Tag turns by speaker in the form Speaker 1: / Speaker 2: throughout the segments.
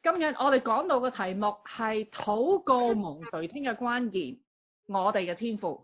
Speaker 1: 今日我哋講到嘅題目係禱告蒙垂聽嘅關鍵，我哋嘅天父。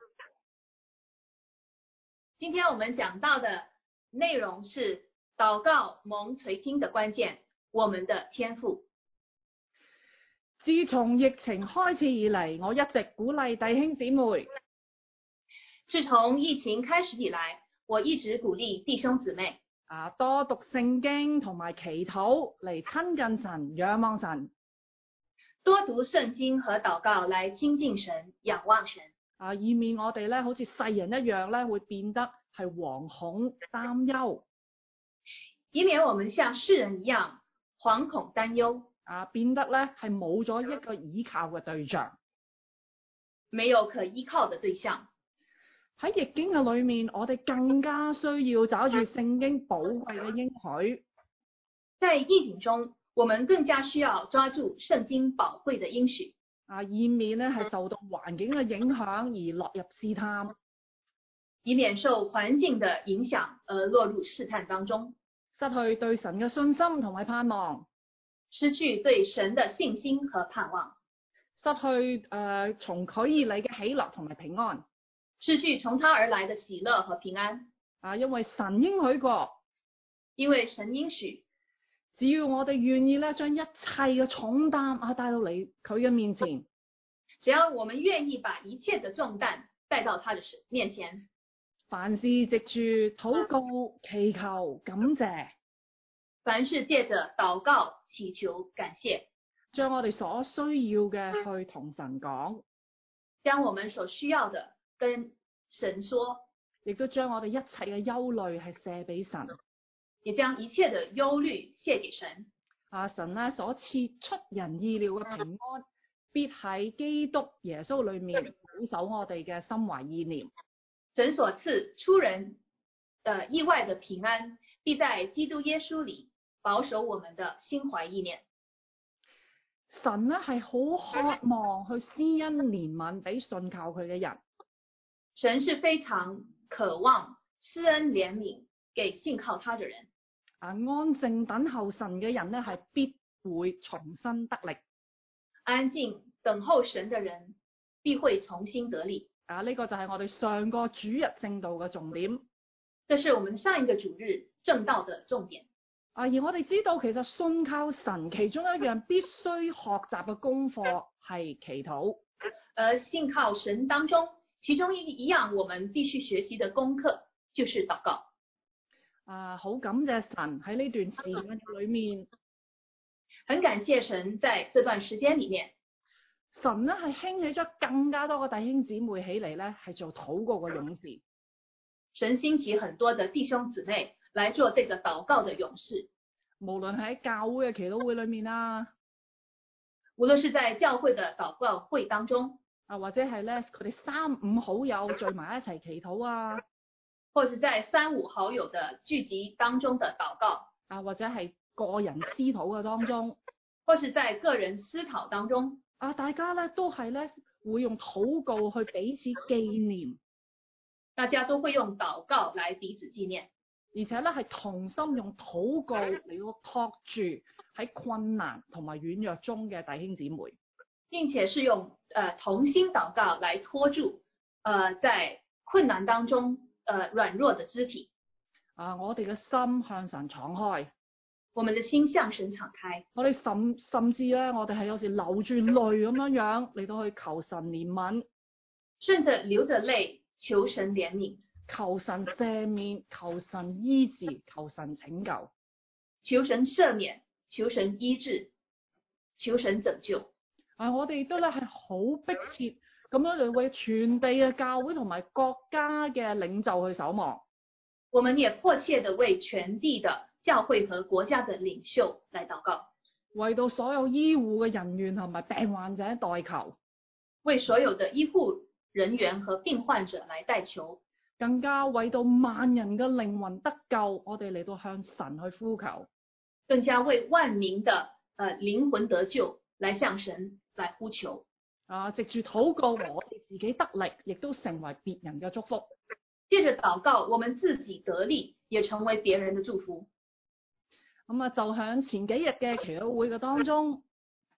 Speaker 2: 今天我們講到的內容是禱告蒙垂聽的關鍵，我們的天父。
Speaker 1: 自從疫情開始以嚟，我一直鼓勵弟兄姊妹。
Speaker 2: 自從疫情開始以來，我一直鼓勵弟兄姊妹
Speaker 1: 多讀聖經同埋祈禱嚟親近神、仰望神。
Speaker 2: 多讀聖經和禱告來親近神、仰望神。
Speaker 1: 以免我哋咧好似世人一樣咧，會變得係惶恐擔憂。
Speaker 2: 以免我們像世人一樣惶恐擔憂。
Speaker 1: 變得咧係冇咗一個依靠嘅對象。
Speaker 2: 沒有可依靠的對象。
Speaker 1: 喺易經嘅裏面，我哋更加需要找住聖經寶貴嘅應許。
Speaker 2: 在易經中，我們更加需要抓住聖經寶貴的應許。
Speaker 1: 以免咧係受到環境嘅影響而落入試探。
Speaker 2: 以免受環境的影響而落入試探當中。
Speaker 1: 失去對神嘅信心同埋盼望。
Speaker 2: 失去對神的信心和盼望。
Speaker 1: 失去從佢而嚟嘅喜樂同埋平安。
Speaker 2: 失去從他而來的喜樂和平安。
Speaker 1: 因為神應許過。
Speaker 2: 因為神應許，
Speaker 1: 只要我哋願意咧，將一切嘅重擔帶到嚟佢嘅面前。
Speaker 2: 只要我們願意把一切的重擔帶到他的面前。
Speaker 1: 凡事藉住禱告、祈求、感謝。
Speaker 2: 凡事借着禱告、祈求、感謝，
Speaker 1: 將我哋所需要嘅去同神講。
Speaker 2: 將我們所需要的跟神說，
Speaker 1: 亦都將我哋一切嘅憂慮係卸俾神，
Speaker 2: 也將一切的憂慮卸給神。
Speaker 1: 神咧所賜出人意料嘅平安，必喺基督耶穌裏面保守我哋嘅心懷意念。
Speaker 2: 神所賜出人意外的平安，必在基督耶穌裏保守我們的心懷意念。
Speaker 1: 神咧係好渴望去施恩憐憫俾信靠佢嘅人。
Speaker 2: 神是非常渴望施恩憐憫給信靠他的人。
Speaker 1: 安靜等候神嘅人咧係必會重新得力。
Speaker 2: 安靜等候神的人必會重新得力。
Speaker 1: 呢個就係我哋上個主日正道嘅重點。
Speaker 2: 這是我們上一個主日正道的重點。
Speaker 1: 而我哋知道其實信靠神其中一樣必須學習嘅功課係祈禱。
Speaker 2: 而信靠神當中，其中一樣我們必須學習的功課就是禱告。
Speaker 1: 好感謝神喺呢段時間裏面，
Speaker 2: 很感謝神在這段時間裏面，
Speaker 1: 神呢係興起咗更加多嘅弟兄姊妹起嚟咧，係做禱告嘅勇士。
Speaker 2: 神興起很多的弟兄姊妹來做這個禱告的勇士。
Speaker 1: 無論喺教會嘅祈禱會裏面
Speaker 2: 無論是在教會的禱告會當中，
Speaker 1: 或者係咧佢哋3-5好友聚埋一齊祈禱
Speaker 2: 或是在3-5好友的聚集當中的禱告，
Speaker 1: 或者係個人私禱嘅當中，
Speaker 2: 或是在個人私禱當中，
Speaker 1: 大家咧都係咧會用禱告去彼此紀念，
Speaker 2: 大家都會用禱告來彼此紀念，
Speaker 1: 而且咧係同心用禱告嚟到托住喺困難同埋軟弱中嘅弟兄姊妹，
Speaker 2: 並且是用同心禱告來托住在困難當中軟弱的肢體。
Speaker 1: 我哋嘅心向神敞開，
Speaker 2: 我們的心向神敞開。
Speaker 1: 我哋甚至咧，我哋係有時流住淚咁樣嚟到去求神憐憫，
Speaker 2: 甚至流着淚求神憐憫，
Speaker 1: 求神赦免，求神醫治，求神拯救，
Speaker 2: 求神赦免，求神醫治，求神拯救。
Speaker 1: 我哋都咧係好迫切咁樣嚟為全地嘅教會同埋國家嘅領袖去守望。
Speaker 2: 我們也迫切地為全地的教會和國家的領袖來禱告，
Speaker 1: 為到所有醫護嘅人員同埋病患者代求，
Speaker 2: 為所有的醫護人員和病患者來代求，
Speaker 1: 更加為到萬人嘅靈魂得救，我哋嚟到向神去呼求，
Speaker 2: 更加為萬民的靈魂得救來向神來呼求。
Speaker 1: 藉住禱告，我哋自己得力，亦都成為別人嘅祝福。
Speaker 2: 借着禱告，我們自己得力，也成為別人的祝福。
Speaker 1: 就響前幾日嘅祈禱會嘅當中，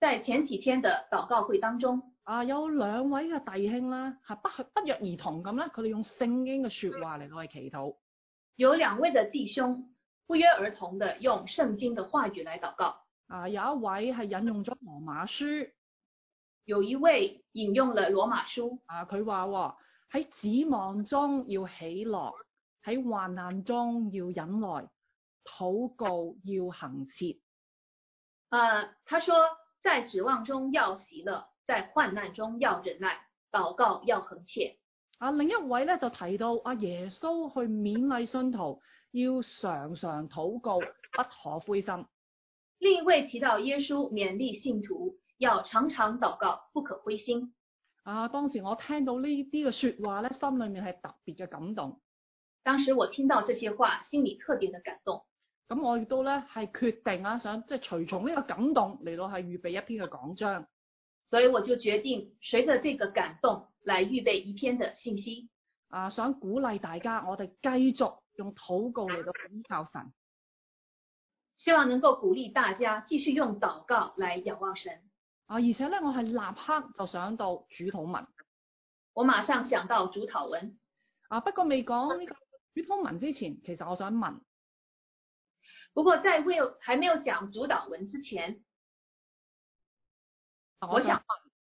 Speaker 2: 在前幾天的禱告會當中，
Speaker 1: 有兩位嘅弟兄啦，係不約而同咁咧，佢哋用聖經嘅說話嚟到去祈禱。
Speaker 2: 有兩位的弟兄不約而同的用聖經的話語來禱告。
Speaker 1: 有一位係引用咗羅馬書，
Speaker 2: 有一位引用了羅馬書。
Speaker 1: 佢話喺指望中要喜樂，喺患難中要忍耐，禱告要恆切。
Speaker 2: 他說在指望中要喜樂，在患難中要忍耐，禱告要恆切。
Speaker 1: 另一位咧就提到耶穌去勉勵信徒要常常禱告，不可灰心。
Speaker 2: 另一位提到耶穌勉勵信徒要常常禱告，不可灰心。
Speaker 1: 當時我聽到呢啲嘅說話咧，心裏面係特別嘅感動。
Speaker 2: 當時我聽到這些話，心裏特別的感動。
Speaker 1: 咁我亦都咧係決定想即係隨從呢個感動嚟到係預備一篇嘅講章。
Speaker 2: 所以我就決定隨着這個感動來預備一篇的信息。
Speaker 1: 想鼓勵大家，我哋繼續用禱告嚟到依靠神。
Speaker 2: 希望能夠鼓勵大家繼續用禱告來仰望神。
Speaker 1: 而且咧，我係立刻就想到主禱文。
Speaker 2: 我馬上想到主禱文。
Speaker 1: 不過未講呢個主禱文之前，其實我想問。
Speaker 2: 不過在還沒有講主禱文之前，我想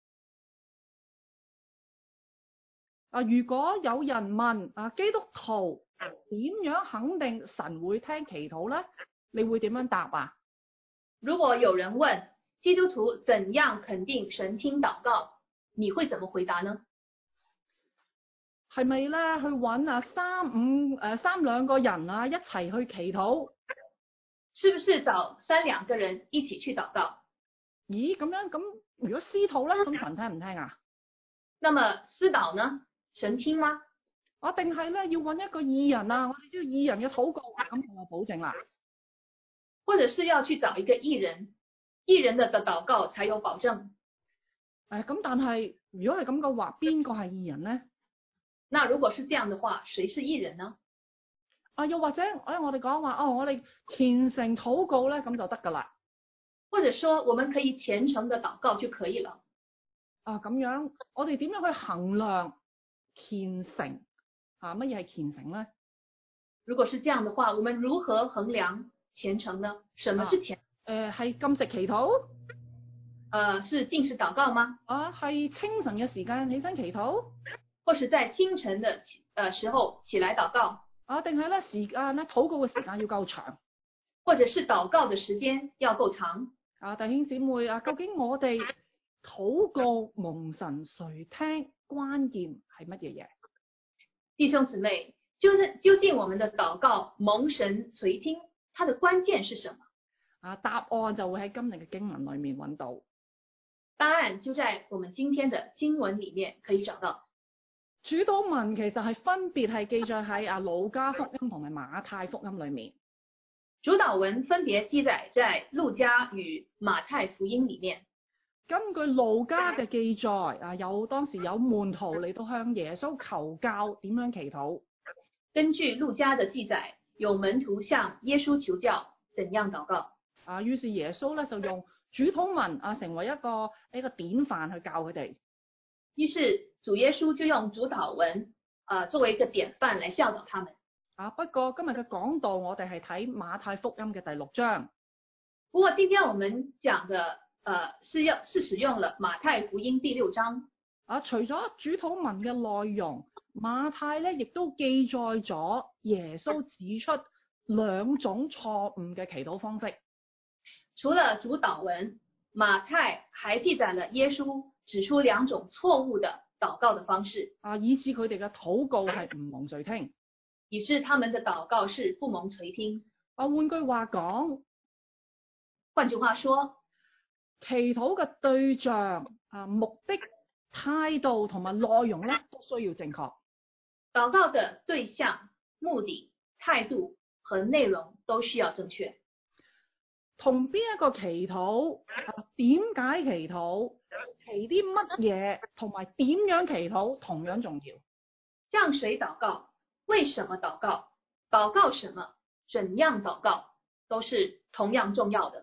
Speaker 1: 問，如果有人問基督徒點樣肯定神會聽祈禱咧？你會點樣答啊？
Speaker 2: 如果有人問基督徒怎樣肯定神聽禱告，你會怎麼回答呢？
Speaker 1: 係咪咧去揾三兩個人一齊去祈禱？
Speaker 2: 是不是找3-2個人一起去禱告？
Speaker 1: 咦，咁如果私禱咧，咁神聽唔聽啊？
Speaker 2: 那麼私禱呢？神聽嗎？
Speaker 1: 我定係咧要揾一個義人我哋知道義人嘅禱告咁就有保證啦。
Speaker 2: 或者是要去找一個義人，義人的禱告才有保證。
Speaker 1: 咁但係如果係咁嘅話，邊個係義人呢？
Speaker 2: 那如果是這樣的話，誰是義人呢？
Speaker 1: 又或者我哋講話我哋虔誠禱告咧，咁就得噶啦。
Speaker 2: 或者說我們可以虔誠的禱告就可以了。
Speaker 1: 咁樣我哋點樣去衡量虔誠？乜嘢係虔誠咧？
Speaker 2: 如果是這樣的話，我們如何衡量虔誠呢？什麼是虔誠？
Speaker 1: 係禁食祈禱？
Speaker 2: 是禁食禱告嗎？
Speaker 1: 係清晨嘅時間起身祈禱？
Speaker 2: 或是在清晨的時候起來禱告？
Speaker 1: 定係咧時間咧禱告嘅時間要夠長？
Speaker 2: 或者是禱告的時間要夠長？
Speaker 1: 弟兄姊妹究竟我哋禱告蒙神垂聽，關鍵係乜嘢嘢？
Speaker 2: 弟兄姊妹，究竟我們的禱告蒙神垂聽，它的關鍵是什麼？
Speaker 1: 答案就會喺今日嘅經文裏面揾到。
Speaker 2: 答案就在我們今天的經文裡面可以找到。
Speaker 1: 主禱文其實係分別係記載喺路加福音同埋馬太福音裏面。
Speaker 2: 主禱文分別記載在路加與馬太福音裡面。
Speaker 1: 根據路加嘅記載，當時有門徒嚟到向耶穌求教點樣祈禱。
Speaker 2: 根據路加嘅記載，有門徒向耶穌求教怎樣禱告。
Speaker 1: 於是耶穌咧就用主禱文成為一個典範去教佢哋。
Speaker 2: 於是主耶穌就用主禱文作為一個典範來教導他們。
Speaker 1: 不過今日嘅講道我哋係睇馬太福音嘅第6章。
Speaker 2: 不過今天我們講的是使用了馬太福音第6章。
Speaker 1: 除咗主禱文嘅內容，馬太咧亦都記載咗耶穌指出2種錯誤嘅祈禱方式。
Speaker 2: 除了主禱文，馬太還記載了耶穌指出2種錯誤的禱告的方式，
Speaker 1: 以致佢哋嘅禱告係唔蒙垂聽，
Speaker 2: 以致他們的禱告是不蒙垂聽。
Speaker 1: 換句話講，
Speaker 2: 換句話說，
Speaker 1: 祈禱嘅對象、目的、態度同埋內容咧都需要正確。
Speaker 2: 禱告的對象、目的、態度和內容都需要正確。
Speaker 1: 同邊一個祈禱？點解祈禱？祈啲乜嘢？同埋點樣祈禱同樣重要。
Speaker 2: 向誰禱告？為什麼禱告？禱告什麼？怎樣禱告？都是同樣重要的。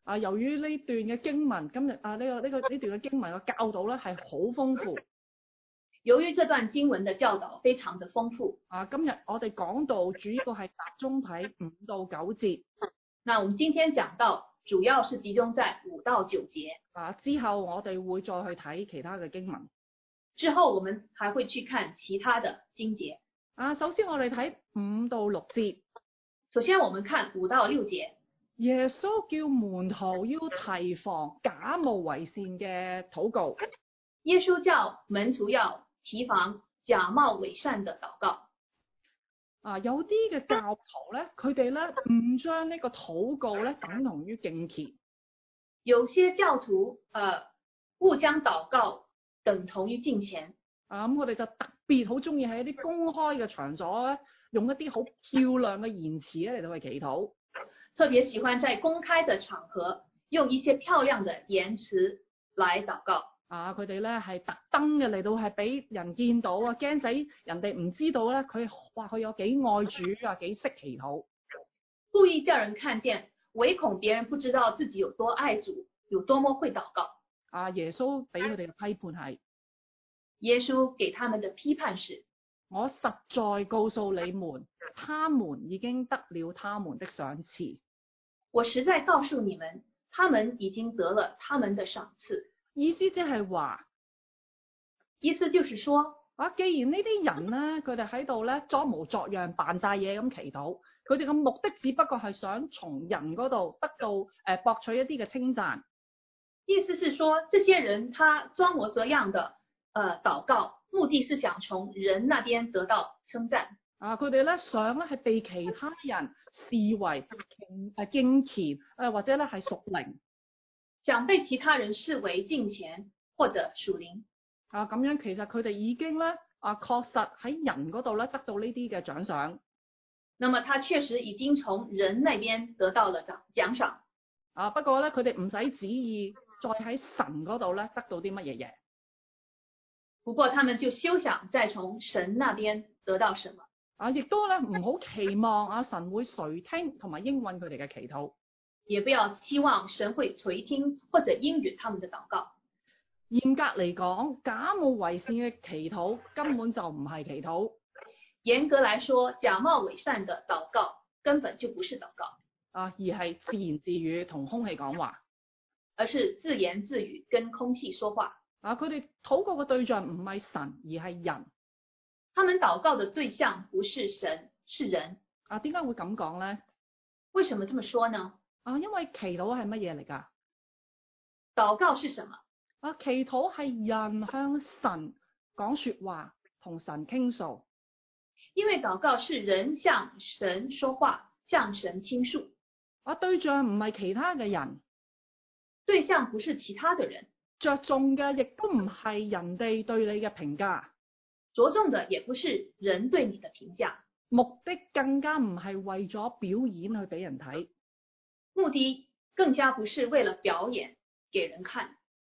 Speaker 1: 由於呢段嘅經文，今日呢段嘅經文嘅教導咧係好豐富。
Speaker 2: 由於這段經文的教導非常的豐富，
Speaker 1: 今日我哋講道主要係集中睇5到9節。
Speaker 2: 那我們今天講到主要是集中在5到9節。
Speaker 1: 之後我哋會再去睇其他嘅經文。
Speaker 2: 之後我們還會去看其他的經節。
Speaker 1: 首先我哋睇5到6節。
Speaker 2: 首先我們看5到6節。
Speaker 1: 耶穌叫門徒要提防假冒為善嘅禱告。
Speaker 2: 耶穌叫門徒要提防假冒為善的禱告。
Speaker 1: 有啲嘅教徒咧，佢哋咧唔將呢個禱告咧等同於敬虔。
Speaker 2: 有些教徒誤將禱告等同於敬虔。
Speaker 1: 咁我哋就特別好中意喺一啲公開嘅場所咧，用一啲好漂亮嘅言辭咧嚟到去祈禱。
Speaker 2: 特別喜歡在公開的場合用一些漂亮的言辭來禱告。
Speaker 1: 佢哋咧係特登嘅嚟到係俾人見到驚仔人哋唔知道咧，佢有幾愛主幾識祈禱。
Speaker 2: 故意叫人看見，唯恐別人不知道自己有多愛主，有多麼會禱告。
Speaker 1: 耶穌俾佢哋嘅批判係，
Speaker 2: 耶穌給他們的批判是：
Speaker 1: 我實在告訴你們，他們已經得了他們的賞賜。
Speaker 2: 我實在告訴你們，他們已經得了他們的賞賜。
Speaker 1: 意思即係話，
Speaker 2: 意思就是說，
Speaker 1: 既然呢啲人咧，佢哋喺度咧裝模作樣扮晒嘢咁祈禱，佢哋嘅目的只不過係想從人嗰度得到博取一啲嘅稱讚。
Speaker 2: 意思是說，這些人他裝模作樣的禱告，目的是想從人那邊得到稱讚。
Speaker 1: 佢哋咧想咧係被其他人視為敬虔或者咧係屬靈。
Speaker 2: 想被其他人視為敬虔或者屬靈。
Speaker 1: 咁樣其實佢哋已經咧確實喺人嗰度咧得到呢啲嘅獎賞。
Speaker 2: 那麼他確實已經從人那邊得到了獎賞。
Speaker 1: 不過咧佢哋唔使旨意再喺神嗰度咧得到啲乜嘢嘢。
Speaker 2: 不過他們就休想再從神那邊得到什麼。
Speaker 1: 亦都咧唔好期望神會垂聽同埋應允佢哋嘅祈禱。
Speaker 2: 也不要期望神會垂聽或者應允他們的禱告。
Speaker 1: 嚴格嚟講，假冒為善嘅祈禱根本就唔係祈禱。
Speaker 2: 嚴格來說，假冒為善的禱告根本就不是禱告，
Speaker 1: 而係自言自語同空氣講話，
Speaker 2: 而是自言自語跟空氣說話。
Speaker 1: 佢哋禱告嘅對象唔係神，而係人。
Speaker 2: 他們禱告的對象不是神，是人。
Speaker 1: 點解會咁講咧？
Speaker 2: 為什麼這麼說呢？
Speaker 1: 因為祈禱係乜嘢嚟㗎？
Speaker 2: 禱告是什麼？
Speaker 1: 祈禱係人向神講說話，同神傾訴。
Speaker 2: 因為禱告是人向神說話，向神傾訴。
Speaker 1: 對象唔係其他嘅人，
Speaker 2: 對象不是其他的人，
Speaker 1: 着重嘅亦都唔係人哋對你嘅評價，
Speaker 2: 着重的也不是人對你的評價，
Speaker 1: 目的更加唔係為咗表演去俾人睇。
Speaker 2: 目的更加不是為了表演給人看。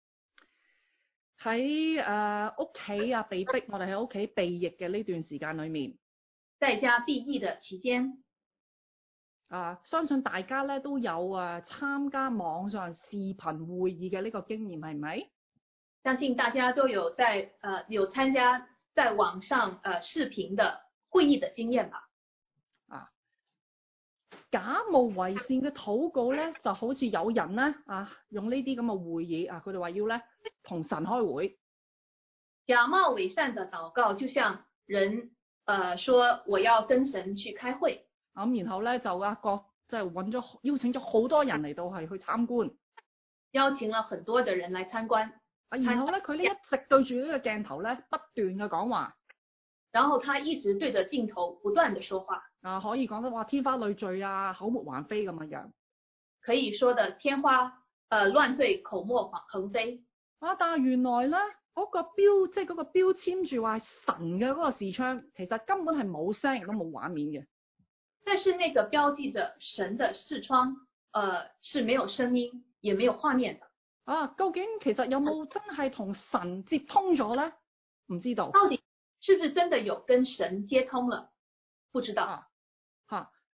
Speaker 1: 喺屋企被逼，我哋喺屋企避疫嘅呢段時間裏面，
Speaker 2: 在家避疫的期間，
Speaker 1: 相信大家咧都有參加網上視頻會議嘅呢個經驗，係咪？
Speaker 2: 相信大家都有有參加在網上視頻的會議的經驗吧。
Speaker 1: 假冒為善嘅禱告咧，就好似有人咧用呢啲咁嘅會議佢哋話要咧同神開會。
Speaker 2: 假冒為善的禱告就像人說我要跟神去開會，
Speaker 1: 然後咧就即係邀請咗好多人嚟到係去參觀，
Speaker 2: 邀請了很多的人來參觀。
Speaker 1: 然後咧佢呢一直對住呢個鏡頭咧不斷嘅講話。
Speaker 2: 然後他一直對着鏡頭不斷的說話，
Speaker 1: 可以講得話天花亂墜口沫橫飛咁樣，
Speaker 2: 可以說的天花亂墜口沫橫飛。
Speaker 1: 但係原來咧嗰個標籤住話神嘅嗰個視窗，其實根本係冇聲亦都冇畫面嘅。
Speaker 2: 但是那個標記着神的視窗，是沒有聲音也沒有畫面的。
Speaker 1: 究竟其實有冇真係同神接通咗咧？唔知道。
Speaker 2: 到底是不是真的有跟神接通了？不知道。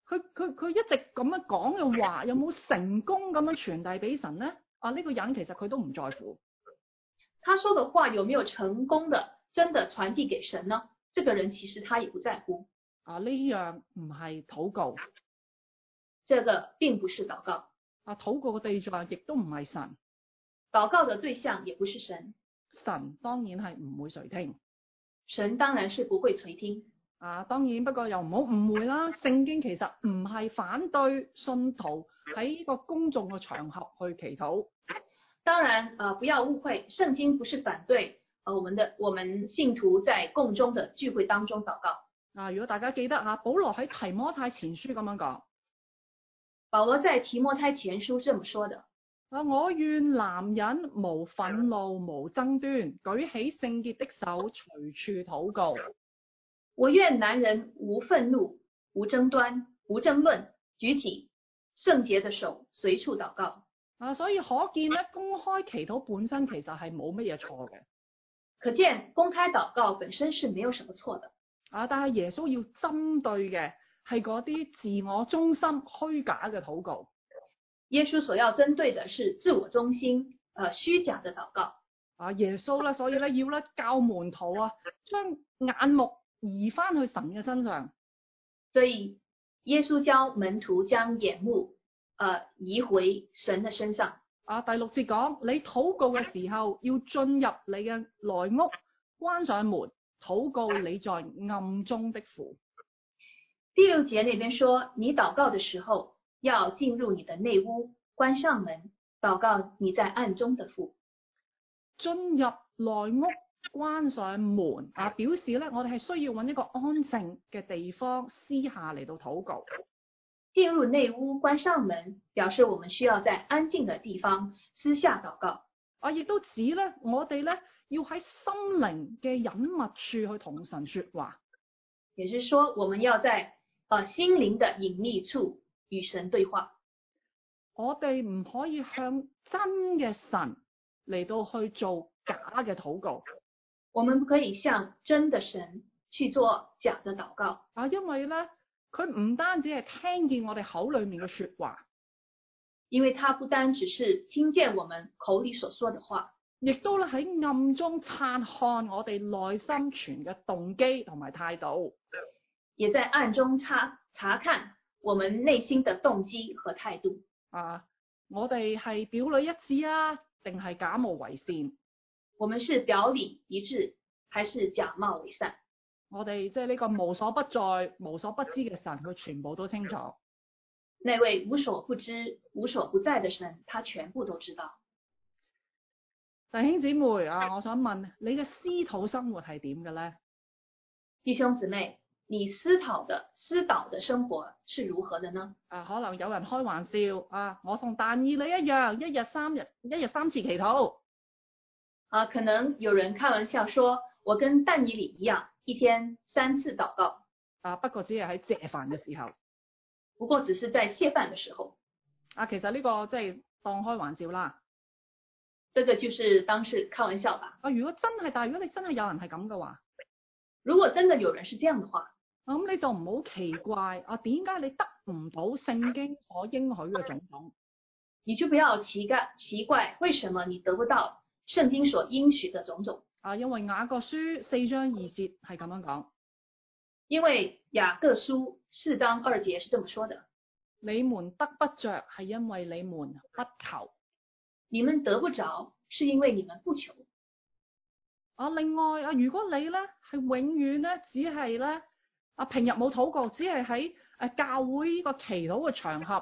Speaker 1: 佢一直咁樣講嘅話，有冇成功咁樣傳遞俾神咧？呢個人其實佢都唔在乎。
Speaker 2: 他說的話有沒有成功的真的傳遞給神呢？這個人其實他也不在乎。
Speaker 1: 呢樣唔係禱告，
Speaker 2: 這個並不是禱告。
Speaker 1: 禱告嘅對象亦都唔係神，
Speaker 2: 禱告的對象也不是神。
Speaker 1: 神當然係唔會垂聽。
Speaker 2: 神當然是不會垂聽。
Speaker 1: 當然不過又唔好誤會啦，聖經其實唔係反對信徒喺個公眾嘅場合去祈禱。
Speaker 2: 當然不要誤會，聖經不是反對我們信徒在共中的聚會當中禱告。
Speaker 1: 如果大家記得保羅喺提摩太前書咁樣講，
Speaker 2: 保羅在提摩太前書這麼說的：
Speaker 1: 我願男人無憤怒無爭端，舉起聖潔的手隨處禱告。
Speaker 2: 我願男人無憤怒無爭端無爭論，舉起聖潔的手隨處禱告。
Speaker 1: 所以可見咧，公開祈禱本身其實係冇乜嘢錯嘅。
Speaker 2: 可見公開禱告本身是沒有什麼錯的。
Speaker 1: 但係耶穌要針對嘅係嗰啲自我中心虛假嘅禱告。
Speaker 2: 耶穌所要針對的是自我中心虛假的禱告。
Speaker 1: 耶穌咧，所以咧要教門徒將眼目移翻去神嘅身上。
Speaker 2: 所以耶穌教門徒將眼目移回神的身上。
Speaker 1: 第6節講，你禱告嘅時候要進入你嘅內屋，關上門，禱告你在暗中的父。
Speaker 2: 第6節那邊說，你禱告的時候要進入你的內屋，關上門，禱告你在暗中的父。
Speaker 1: 進入內屋，關上門表示咧，我哋係需要揾一個安靜嘅地方私下嚟到禱告。
Speaker 2: 進入內屋，關上門，表示我們需要在安靜的地方私下禱告。
Speaker 1: 亦都指咧，我哋咧要喺心靈嘅隱密處去同神說話。
Speaker 2: 也就是說，我們要在心靈的隱秘處與神對話。
Speaker 1: 我哋唔可以向真嘅神嚟到去做假嘅禱告。
Speaker 2: 我們不可以向真的神去做假的禱告。
Speaker 1: 因為咧，佢唔單止係聽見我哋口裏面嘅說話，
Speaker 2: 因為他不單只是聽見我們口裏所說的話，
Speaker 1: 亦都咧喺暗中察看我哋內心存嘅動機同埋態度，
Speaker 2: 也在暗中查看我們內心的動機和態度。
Speaker 1: 我哋係表裏一致定係假冒為善？
Speaker 2: 我們是表裏一致，還是假冒為善？
Speaker 1: 我哋即係呢個無所不在、無所不知嘅神，佢全部都清楚。
Speaker 2: 那位無所不知、無所不在的神，他全部都知道。
Speaker 1: 弟兄姊妹我想問你嘅私禱生活係點嘅咧？
Speaker 2: 弟兄姊妹，你私禱的生活是如何的呢？
Speaker 1: 可能有人開玩笑我同但以理一樣，一日三次祈禱。
Speaker 2: 可能有人開玩笑說，我跟但以理一樣，一天3次禱告。
Speaker 1: 不過只係喺謝飯嘅時候。
Speaker 2: 不過只是在謝飯的時候。
Speaker 1: 其實呢個即係當開玩笑啦。
Speaker 2: 這個就是當是開玩笑吧。
Speaker 1: 如果你真係有人係咁嘅話，
Speaker 2: 如果真的有人是這樣的話，
Speaker 1: 咁你就唔好奇怪點解你得唔到聖經所應許嘅種種？
Speaker 2: 你就不要奇怪為什麼你得不到聖經所應許的種種？
Speaker 1: 因為雅各書4章2節係咁樣講。
Speaker 2: 因為雅各書4章2節是這麼說的：
Speaker 1: 你們得不着係因為你們不求。
Speaker 2: 你們得不着是因為你們不求。
Speaker 1: 另外如果你咧係永遠咧只係咧平日冇禱告，只係喺教會呢個祈禱嘅場合。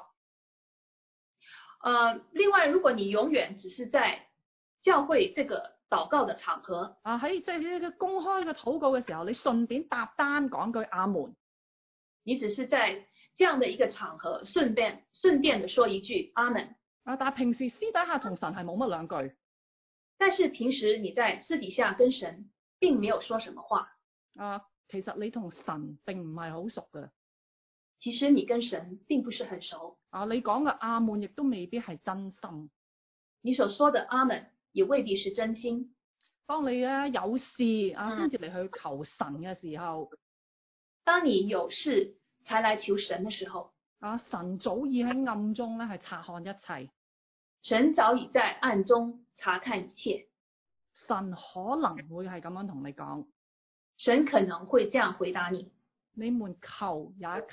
Speaker 2: 另外如果你永遠只是在教會這個禱告的場合，
Speaker 1: 喺即係呢個公開嘅禱告嘅時候，你順便搭單講句阿門。
Speaker 2: 你只是在這樣的一個場合順便的說一句阿門。
Speaker 1: 但係平時私底下同神係冇乜兩句。
Speaker 2: 但是平時你在私底下跟神並沒有說什麼話。
Speaker 1: 其實你同神並唔係好熟嘅。
Speaker 2: 其實你跟神並不是很熟。
Speaker 1: 你講嘅阿門亦都未必係真心。
Speaker 2: 你所說的阿門也未必是真心。
Speaker 1: 當你咧有事先至嚟去求神嘅時候，
Speaker 2: 當你有事才來求神的時候，
Speaker 1: 神早已喺暗中咧係察看一切，
Speaker 2: 神早已在暗中查看一切。
Speaker 1: 神可能會係咁樣同你講，
Speaker 2: 神可能會這樣回答你：
Speaker 1: 你們求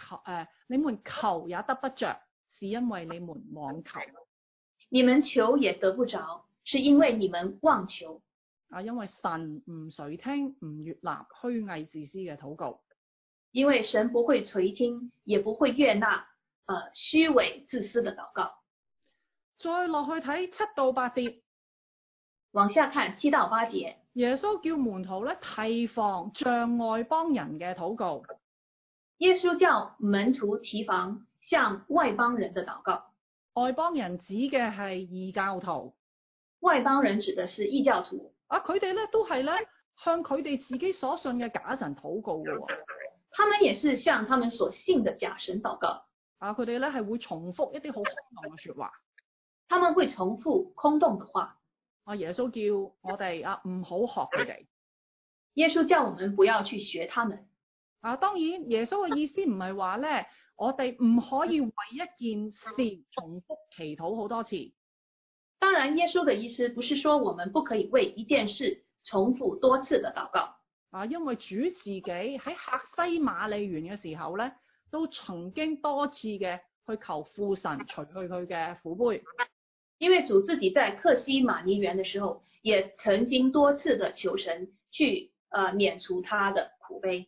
Speaker 1: 也得不着，是因為你們妄求。
Speaker 2: 你們求也得不着，是因為你們妄求。
Speaker 1: 因為神唔垂聽唔悅納虛偽自私嘅禱告。
Speaker 2: 因為神不會垂聽，也不會悅納虛偽自私的禱告。
Speaker 1: 再落去睇7到8節，
Speaker 2: 往下看7到8節，
Speaker 1: 耶穌叫門徒咧提防像外邦人嘅禱告。
Speaker 2: 耶穌叫門徒提防向外邦人的禱告。
Speaker 1: 外邦人指嘅係異教徒。
Speaker 2: 外邦人指的是異教徒。
Speaker 1: 佢哋咧都係咧向佢哋自己所信嘅假神禱告嘅。
Speaker 2: 他們也是向他們所信的假神禱告。
Speaker 1: 佢哋咧係會重複一啲好空洞嘅說話。
Speaker 2: 他們會重複空洞的話。
Speaker 1: 耶穌叫我哋唔好學佢哋。
Speaker 2: 耶穌叫我們不要去學他們。
Speaker 1: 當然耶穌嘅意思唔係話咧，我哋唔可以為一件事重複祈禱好多次。
Speaker 2: 當然，耶穌的意思不是說我們不可以為一件事重複多次的禱告。
Speaker 1: 因為主自己喺客西馬尼園嘅時候咧，都曾經多次嘅去求父神除去佢嘅苦杯。
Speaker 2: 因為主自己在客西馬尼園的時候，也曾經多次的求神去免除他的苦杯。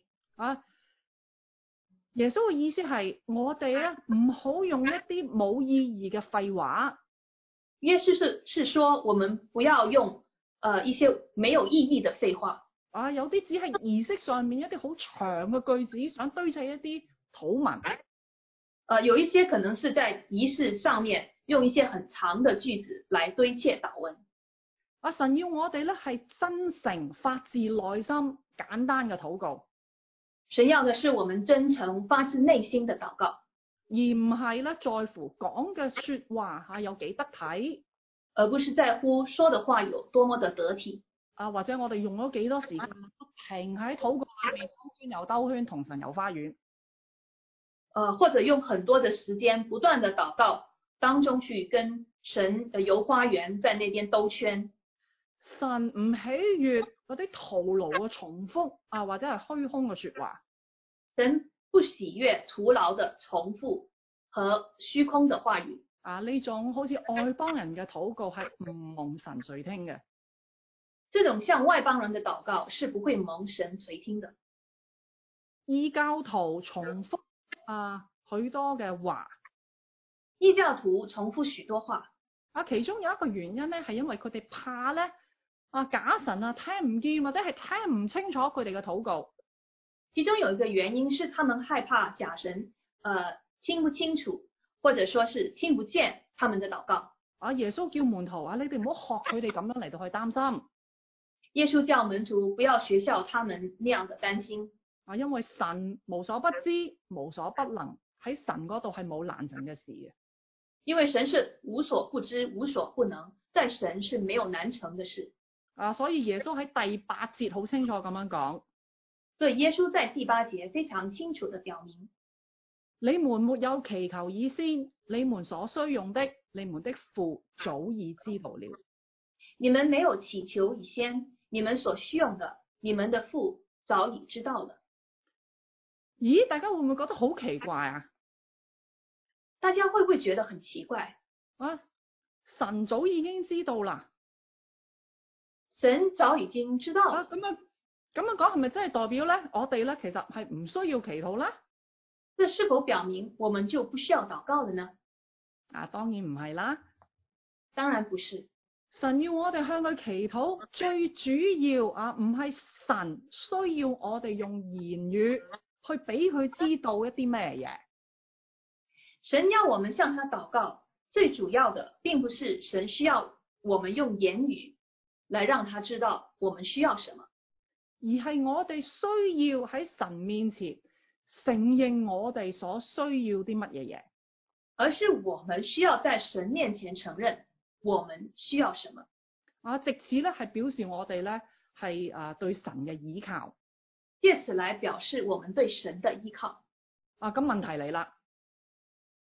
Speaker 1: 耶穌嘅意思係我哋咧唔好用一啲冇意義嘅廢話。
Speaker 2: 耶穌是說我們不要用一些沒有意義的廢話。
Speaker 1: 有啲只係儀式上面一啲好長嘅句子，想堆砌一啲禱文。
Speaker 2: 有一些可能是在儀式上面用一些很長的句子來堆砌禱文。
Speaker 1: 神要我哋咧係真誠發自內心簡單嘅禱告。
Speaker 2: 神要的是我們真誠發自內心的禱告，
Speaker 1: 而唔係咧在乎講嘅說話有幾得體，
Speaker 2: 而不是在乎說的話有多麼的得體。
Speaker 1: 或者我哋用咗幾多時間不停喺禱告裏面兜圈又兜圈，同神遊花園。
Speaker 2: 或者用很多的時間不斷的禱告當中去跟神遊花園，在那邊兜圈。
Speaker 1: 神唔喜悅嗰啲徒勞嘅重複或者係虛空嘅說話。
Speaker 2: 神不喜悅徒勞的重複和虛空的話語。
Speaker 1: 呢種好似外邦人嘅禱告係唔蒙神垂聽嘅。
Speaker 2: 這種像外邦人的禱告是不會蒙神垂聽的。
Speaker 1: 異教徒重複許多嘅話。
Speaker 2: 異教徒重複許多話。
Speaker 1: 其中有一個原因咧，係因為佢哋怕咧假神聽唔見或者係聽唔清楚佢哋嘅禱告。
Speaker 2: 其中有一個原因是他們害怕假神聽不清楚，或者說是聽不見他們的禱告。
Speaker 1: 耶穌叫門徒你哋唔好學佢哋咁樣嚟到去擔心。
Speaker 2: 耶穌叫門徒不要學效他們那樣的擔心。
Speaker 1: 因為神無所不知無所不能，喺神嗰度係冇難成嘅事嘅。
Speaker 2: 因為神是無所不知無所不能，在神是沒有難成的事。
Speaker 1: 所以耶穌喺第8節好清楚咁樣講。
Speaker 2: 所以耶穌在第8節非常清楚地表明：
Speaker 1: 你們沒有祈求以先，你們所需用的，你們的父早已知道了。
Speaker 2: 你們沒有祈求以先，你們所需用的，你們的父早已知道了。
Speaker 1: 咦，大家會唔會覺得好奇怪啊？
Speaker 2: 大家會不會覺得很奇怪？
Speaker 1: 神早已經知道啦。
Speaker 2: 神早已經知道。
Speaker 1: 咁樣講係咪真係代表咧？我哋咧其實係唔需要祈禱啦？
Speaker 2: 這是否表明我們就不需要禱告了呢？
Speaker 1: 當然唔係啦。
Speaker 2: 當然不是。
Speaker 1: 神要我哋向佢祈禱，最主要唔係神需要我哋用言語去俾佢知道一啲咩嘢。
Speaker 2: 神要我們向他禱告，最主要的並不是神需要我們用言語來讓他知道我們需要什麼，
Speaker 1: 而係我哋需要喺神面前承認我哋所需要啲乜嘢嘢。
Speaker 2: 而是我們需要在神面前承認我們需要什麼。
Speaker 1: 藉此咧係表示我哋咧係對神嘅依靠，
Speaker 2: 借此來表示我們對神的依靠。
Speaker 1: 咁問題嚟啦。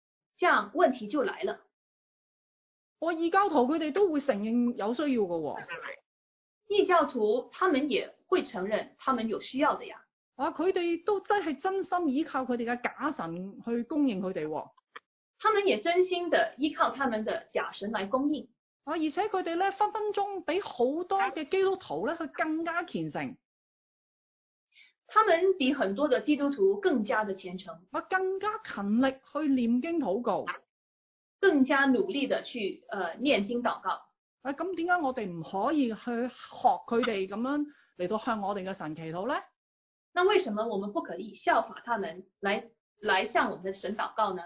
Speaker 2: 這樣問題就來了。
Speaker 1: 異教徒佢哋都會承認有需要嘅喎。
Speaker 2: 異教徒他們也會承認他們有需要的呀。
Speaker 1: 佢哋都真係真心依靠佢哋嘅假神去供應佢哋喎。
Speaker 2: 他們也真心的依靠他們的假神來供應。
Speaker 1: 而且佢哋咧分分鐘比好多嘅基督徒咧，佢更加虔誠。
Speaker 2: 他們比很多的基督徒更加的虔誠。
Speaker 1: 更加勤力去念經禱告，
Speaker 2: 更加努力的去念經禱告。
Speaker 1: 咁點解我哋唔可以去學佢哋咁樣嚟到向我哋嘅神祈禱咧？
Speaker 2: 那為什麼我們不可以效法他們來向我們的神禱告呢？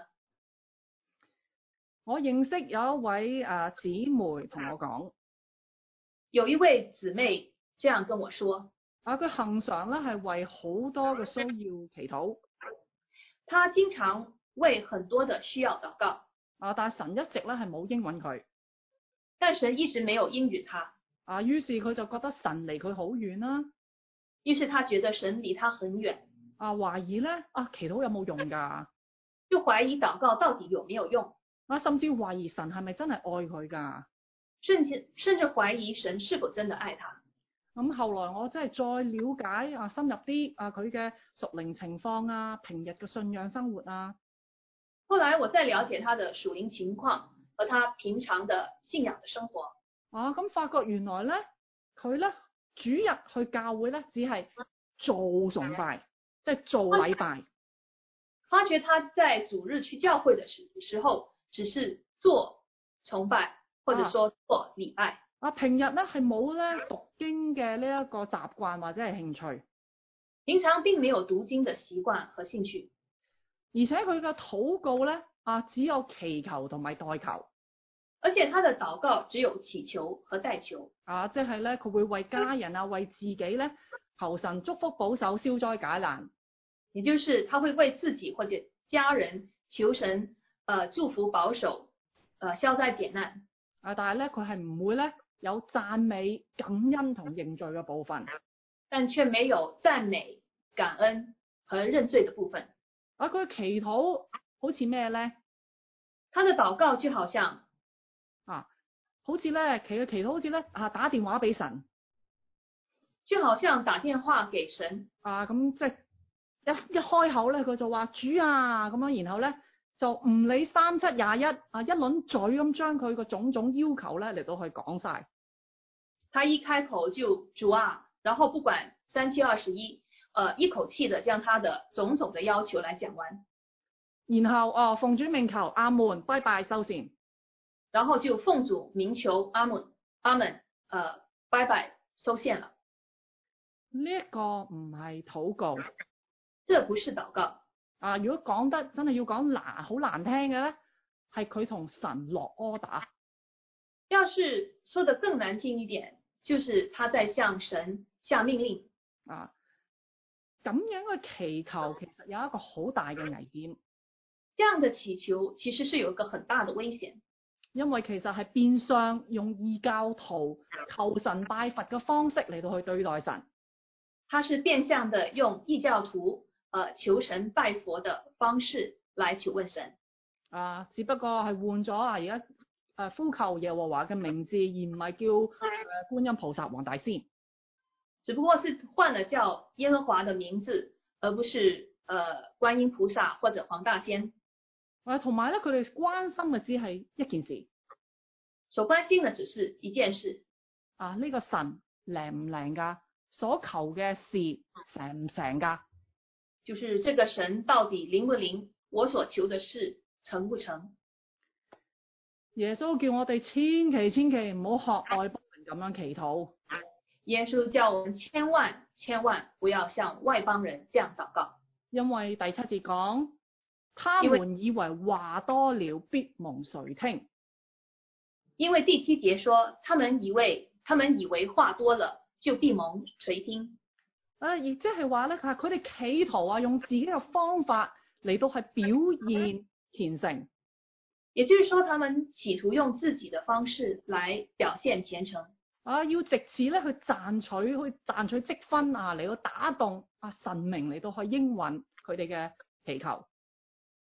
Speaker 1: 我認識有一位姊妹同我講，
Speaker 2: 有一位姊妹這樣跟我說，
Speaker 1: 佢恆常咧係為好多嘅需要祈禱，
Speaker 2: 他經常為很多的需要禱告，
Speaker 1: 但係神一直咧係冇應允佢，
Speaker 2: 但神一直沒有應允他，
Speaker 1: 於是佢就覺得神離佢好遠啦，
Speaker 2: 於是他覺得神離他很遠，
Speaker 1: 懷疑咧祈禱有冇用㗎，
Speaker 2: 就懷疑禱告到底有沒有用，
Speaker 1: 甚至懷疑神係咪真係愛佢㗎，
Speaker 2: 甚至懷疑神是否真的愛他。
Speaker 1: 咁後來我真係再了解深入啲佢嘅屬靈情況平日嘅信仰生活
Speaker 2: 後來我再了解他的屬靈情況和他平常的信仰的生活。
Speaker 1: 咁發覺原來咧佢咧主日去教會咧只係做崇拜，即係做禮拜。
Speaker 2: 發覺他在主日去教會的時候，只是做崇拜，或者說做禮拜。
Speaker 1: 平日咧係冇咧讀經嘅呢一個習慣或者係興趣，
Speaker 2: 平常並沒有讀經的習慣和興趣，
Speaker 1: 而且佢嘅禱告咧只有祈求同埋代求，
Speaker 2: 而且他的禱告只有祈求和代求，
Speaker 1: 即係咧佢會為家人為自己咧求神祝福保守消災解難，
Speaker 2: 也就是他會為自己或者家人求神祝福保守消災解難，
Speaker 1: 但係咧佢係唔會咧有讚美感恩同認罪嘅部分，
Speaker 2: 但卻沒有讚美感恩和認罪的部分。
Speaker 1: 佢祈禱好似咩咧？
Speaker 2: 他的禱告就好像
Speaker 1: 好似咧佢嘅祈禱好似咧打電話俾神，
Speaker 2: 就好像打電話給神
Speaker 1: 咁即係一開口咧佢就話主咁樣，然後咧就唔理3721一輪嘴咁將佢個種種要求咧嚟到去講晒。
Speaker 2: 他一開口就主然後不管3721一口氣的將他的種種的要求來講完，
Speaker 1: 然後奉主名求阿門，拜拜收線，
Speaker 2: 然後就奉主名求阿門，拜拜收線了。
Speaker 1: 呢一個唔係禱告，
Speaker 2: 這不是禱告。
Speaker 1: 如果講得真係要講好難聽嘅咧，係佢同神落 order。
Speaker 2: 要是說得更難聽一點，就是他在向神下命令。
Speaker 1: 咁樣嘅祈求其實有一個好大嘅危險。
Speaker 2: 這樣的祈求其實是有一個很大的危險，
Speaker 1: 因為其實係變相用異教徒求神拜佛嘅方式嚟到去對待神。
Speaker 2: 他是變相的用異教徒求神拜佛的方式來求問神。
Speaker 1: 只不過係換咗而家呼求耶和華嘅名字，而唔係叫觀音菩薩黃大仙。
Speaker 2: 只不過是換了叫耶和華的名字，而不是觀音菩薩或者黃大仙。
Speaker 1: 同埋咧，佢哋關心嘅只係一件事，
Speaker 2: 所關心嘅只是一件事。
Speaker 1: 呢個神靈唔靈噶？所求嘅事成唔成噶？
Speaker 2: 就是這個神到底靈不靈？我所求的事成不成？
Speaker 1: 耶穌叫我哋千祈唔好學外邦人咁樣祈禱。
Speaker 2: 耶穌叫我們千萬不要像外邦人這樣禱告。
Speaker 1: 因為第7節講，他們以為話多了必蒙垂聽。
Speaker 2: 因為第7節說，他們以為話多了就必蒙垂聽。
Speaker 1: 亦即係話咧，佢哋企圖用自己嘅方法嚟到係表現虔誠。
Speaker 2: 也就是說，他們企圖用自己的方式來表現虔誠。
Speaker 1: 要藉此咧去賺取積分嚟到打動神明嚟到去應允佢哋嘅祈求。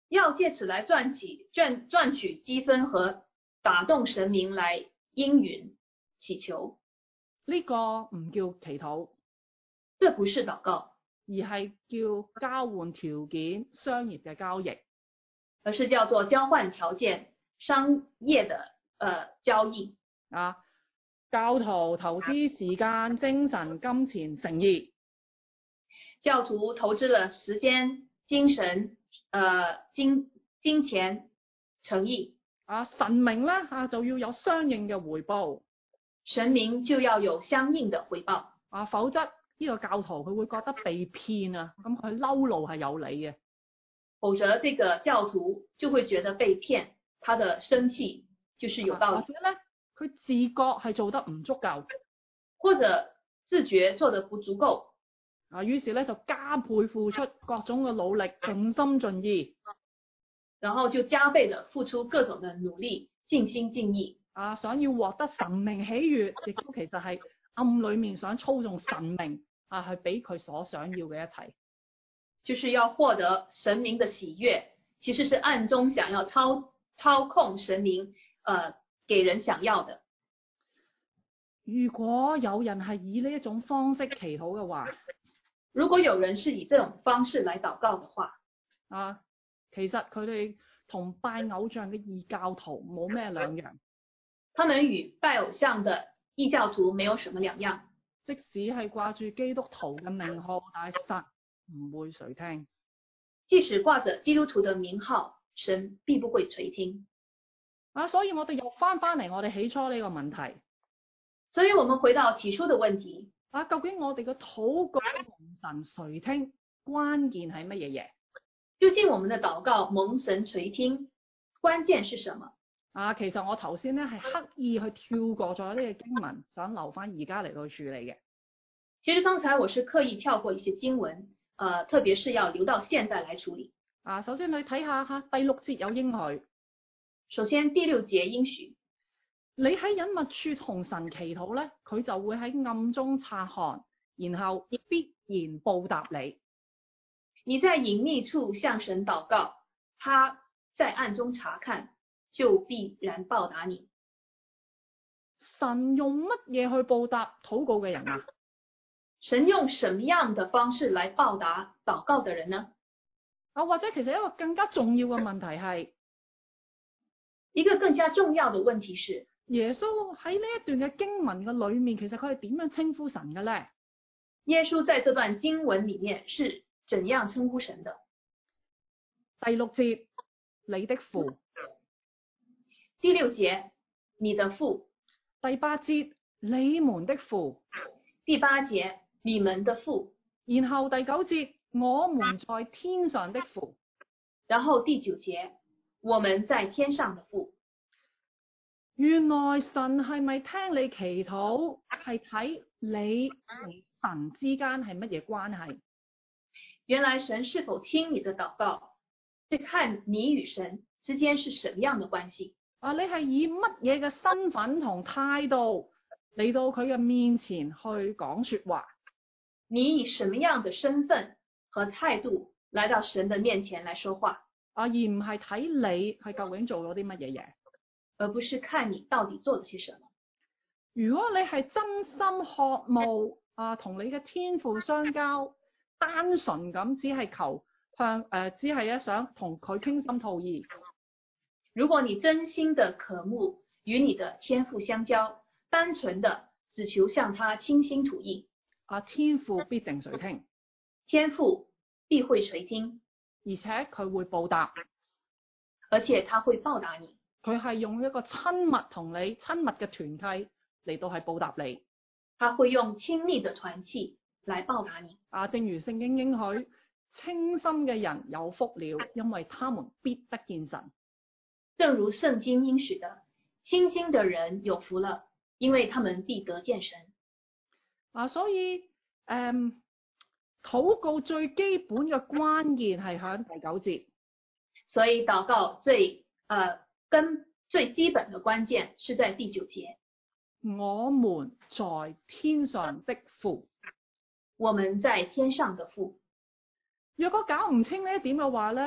Speaker 2: 要借此來賺取積分和打動神明來應允祈求。
Speaker 1: 呢個唔叫祈禱，
Speaker 2: 這不是禱告，
Speaker 1: 而係叫交換條件商業嘅交易，
Speaker 2: 而是叫做交換條件商業的交易。
Speaker 1: 啊，教徒投資時間、精神、金錢、誠意。
Speaker 2: 教徒投資了時間、精神、金錢、誠意。
Speaker 1: 啊，神明咧就要有相應嘅回報，
Speaker 2: 神明就要有相應的回報。
Speaker 1: 啊，否則呢個教徒佢會覺得被騙啊，咁佢嬲怒係有理嘅。
Speaker 2: 否則這個教徒就會覺得被騙，他的生氣就是有道理。
Speaker 1: 或者咧，佢自覺係做得唔足夠，
Speaker 2: 或者自覺做得不足夠，
Speaker 1: 啊，於是咧就加倍付出各種嘅努力，盡心盡意，
Speaker 2: 然後就加倍的付出各種嘅努力，盡心盡意。
Speaker 1: 啊，想要獲得神明喜悅，亦都其實係暗裏面想操縱神明啊，去俾佢所想要嘅一切。
Speaker 2: 就是要獲得神明的喜悅，其實是暗中想要操控神明，給人想要的。
Speaker 1: 如果有人係以呢一種方式祈禱嘅話，
Speaker 2: 如果有人是以這種方式來禱告的話，
Speaker 1: 啊，其實佢哋同拜偶像嘅異教徒冇咩兩樣。
Speaker 2: 他們與拜偶像的異教徒沒有什麼兩樣。
Speaker 1: 即使係掛住基督徒嘅名號，但係神唔會垂聽。
Speaker 2: 即使掛着基督徒的名號，神必不會垂聽。
Speaker 1: 啊，所以我哋又翻嚟我哋起初呢個問題。
Speaker 2: 所以我們回到起初的問題。
Speaker 1: 啊，究竟我哋嘅禱告蒙神垂聽，關鍵係乜嘢嘢？
Speaker 2: 究竟我們的禱告蒙神垂聽，關鍵是什麼？
Speaker 1: 啊，其實我頭先咧係刻意去跳過咗呢個經文，想留翻而家嚟到處理嘅。
Speaker 2: 其實剛才我是刻意跳過一些經文，特別是要留到現在來處理。
Speaker 1: 啊，首先去睇下第6節有應許。
Speaker 2: 首先第6節應許，
Speaker 1: 你喺隱密處同神祈禱咧，佢就會喺暗中察看，然後必然報答你。
Speaker 2: 你在隱秘處向神禱告，他在暗中查看，就必然報答你。
Speaker 1: 神用乜嘢去報答禱告嘅人啊？
Speaker 2: 神用什麼樣的方式來報答禱告的人呢？
Speaker 1: 啊，或者其實一個更加重要嘅問題係，
Speaker 2: 一個更加重要的問題是，
Speaker 1: 耶穌喺呢一段嘅經文嘅裏面，其實佢係點樣稱呼神嘅咧？
Speaker 2: 耶穌在這段經文裏面是怎樣稱呼神的？
Speaker 1: 第6節，你的父。
Speaker 2: 第6節，你的父。
Speaker 1: 第8節，你們的父。
Speaker 2: 第8節，你們的父。
Speaker 1: 然後第9節，我們在天上的父。
Speaker 2: 然後第9節，我們在天上的父。
Speaker 1: 原來神係咪聽你祈禱，係睇你同神之間係乜嘢關係？
Speaker 2: 原來神是否聽你的禱告，是看你與神之間是什麼樣的關係。
Speaker 1: 啊，你係以乜嘢嘅身份同態度嚟到佢嘅面前去講說話？
Speaker 2: 你以什麼樣的身份和態度來到神的面前來說話？
Speaker 1: 啊，而唔係睇你係究竟做咗啲乜嘢嘢，
Speaker 2: 而不是看你到底做了些什麼。
Speaker 1: 如果你係真心渴慕同你嘅天父相交，單純咁只係求只係想同佢傾心吐意。
Speaker 2: 如果你真心的渴慕與你的天父相交，單純的只求向他傾心吐意，
Speaker 1: 天父必定垂聽，
Speaker 2: 天父必會垂聽，
Speaker 1: 而且佢會報答，
Speaker 2: 而且他會報答你。
Speaker 1: 佢係用一個親密同你親密嘅團契嚟到係報答你，
Speaker 2: 他會用親密的團契來報答你。
Speaker 1: 正如聖經應許，清心嘅人有福了，因為他們必得見神。
Speaker 2: 正如聖經應許的，清心的人有福了，因為他們必得見神。
Speaker 1: 所以禱告最基本嘅關鍵係喺第9節。
Speaker 2: 所以禱告最基本的關鍵是在第9節。
Speaker 1: 我們在天上的父。
Speaker 2: 我們在天上的父。
Speaker 1: 若果搞唔清呢一點嘅話咧，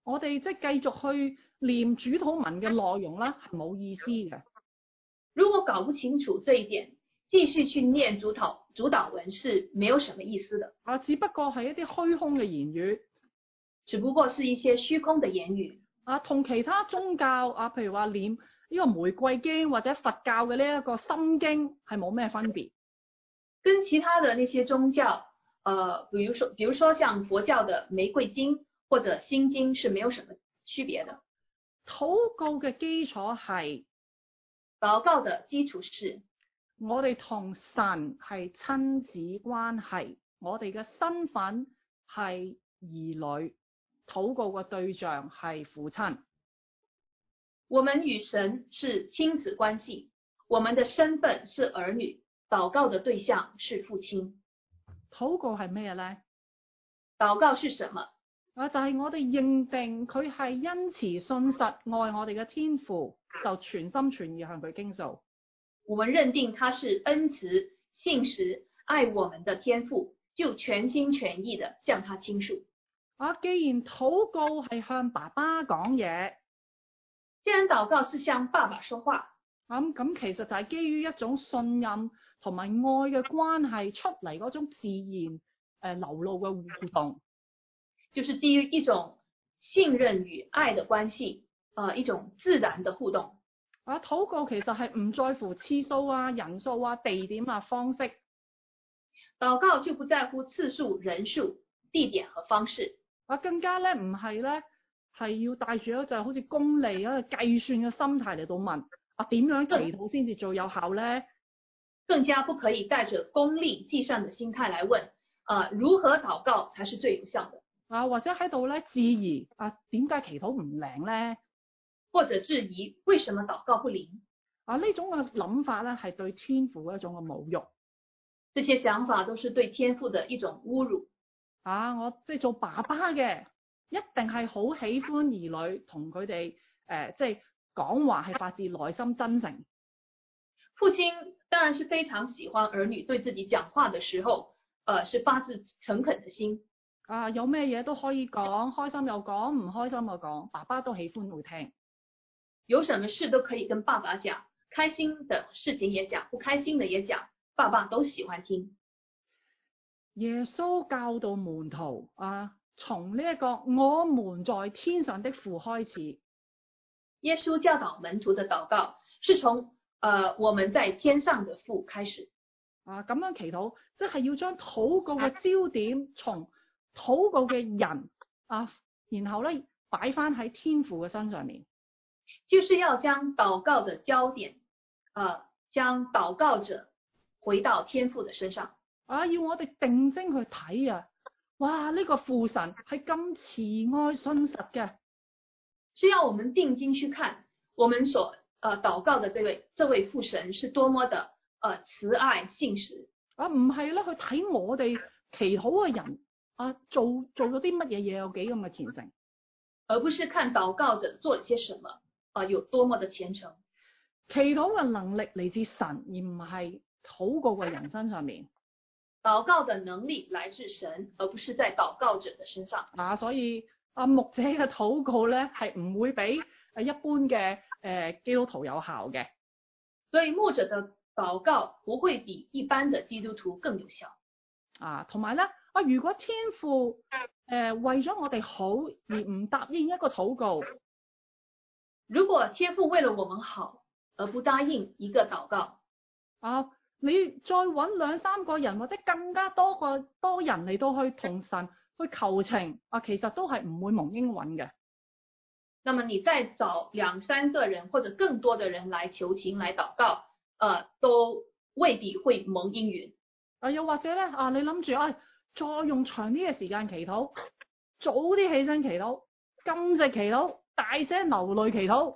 Speaker 1: 我哋即係繼續去念主禱文嘅內容啦，係冇意思嘅。
Speaker 2: 如果搞不清楚這一點，繼續去念主禱文是沒有什麼意思的。
Speaker 1: 只不過係一啲虛空嘅言語，
Speaker 2: 只不過是一些虛空的言語。
Speaker 1: 同其他宗教譬如話念呢個玫瑰經或者佛教嘅呢一個心經係冇咩分別。
Speaker 2: 跟其他的那些宗教，比如說像佛教的玫瑰經或者心經是沒有什麼區別的。
Speaker 1: 禱告嘅基礎係，
Speaker 2: 禱告的基礎是，
Speaker 1: 我哋同神係親子關係，我哋嘅身份係兒女，禱告嘅對象係父親。
Speaker 2: 我們與神是親子關係，我們的身份是兒女，禱告的對象是父親。
Speaker 1: 禱告係咩咧？
Speaker 2: 禱告是什麼？
Speaker 1: 就係我哋認定佢係恩慈信實愛我哋嘅天父，就全心全意向佢傾訴。
Speaker 2: 我們認定他是恩慈信實愛我們的天父，就全心全意的向他傾訴。
Speaker 1: 既然禱告係向爸爸講嘢，
Speaker 2: 既然禱告是向爸爸說話，
Speaker 1: 咁其實就係基於一種信任同埋愛嘅關係出嚟嗰種自然流露嘅互動，
Speaker 2: 就是基於一種信任與愛的關係，一種自然的互動。
Speaker 1: 禱告其實係唔在乎次數人數地點方式。
Speaker 2: 禱告就不在乎次數、人數、地點和方式。
Speaker 1: 更加咧唔係咧係要帶住就好似功利計算嘅心態嚟到問點樣祈禱先至最有效咧？
Speaker 2: 更加不可以帶着功利計算的心態來問如何禱告才是最有效的？
Speaker 1: 或者喺度咧質疑點解祈禱唔靈咧？
Speaker 2: 或者質疑為什麼禱告不靈？
Speaker 1: 呢種嘅諗法咧係對天父嘅一種嘅侮辱。
Speaker 2: 這些想法都是對天父的一種侮辱。
Speaker 1: 我即係做爸爸嘅，一定係好喜歡兒女同佢哋即係講話係發自內心真誠。
Speaker 2: 父親當然是非常喜歡兒女對自己講話的時候，是發自誠懇的心。
Speaker 1: 有咩嘢都可以講，開心又講，唔開心又講，爸爸都喜歡會聽。
Speaker 2: 有什麼事都可以跟爸爸講，開心的事情也講，不開心的也講，爸爸都喜歡聽。
Speaker 1: 耶穌教導門徒從呢一個我們在天上的父開始。
Speaker 2: 耶穌教導門徒的禱告是從我們在天上的父開始。
Speaker 1: 咁樣祈禱，即係要將禱告嘅焦點從禱告嘅人然後咧擺翻喺天父嘅身上面。
Speaker 2: 就是要將禱告的焦點將禱告者回到天父的身上。
Speaker 1: 要我哋定睛去睇哇！呢個父神係咁慈愛信實嘅，
Speaker 2: 是要我們定睛去看我們所禱告的這位父神是多麼的慈愛信實。
Speaker 1: 唔係咧去睇我哋祈禱嘅人做咗啲乜嘢嘢有幾咁嘅虔誠，
Speaker 2: 而不是看禱告者做了些什麼有多麼的虔誠。
Speaker 1: 祈禱嘅能力嚟自神，而唔係禱告嘅人身上面。
Speaker 2: 禱告的能力來自神，而不是在禱告者的身上。
Speaker 1: 所以牧者嘅禱告咧係唔會比一般嘅基督徒有效嘅。
Speaker 2: 所以牧者的禱告不會比一般的基督徒更有效。
Speaker 1: 同埋咧如果天父為咗我哋好而唔答應一個禱告，
Speaker 2: 如果天父為了我們好而不答應一個禱告，
Speaker 1: 你再揾2-3個人或者更加多人嚟到去同神去求情其實都係唔會蒙應允嘅。
Speaker 2: 那麼你再找2-3個人或者更多的人來求情來禱告，都未必會蒙應允。
Speaker 1: 又或者咧你諗住再用長啲嘅時間祈禱，早啲起身祈禱，禁食祈禱，大聲流淚祈禱。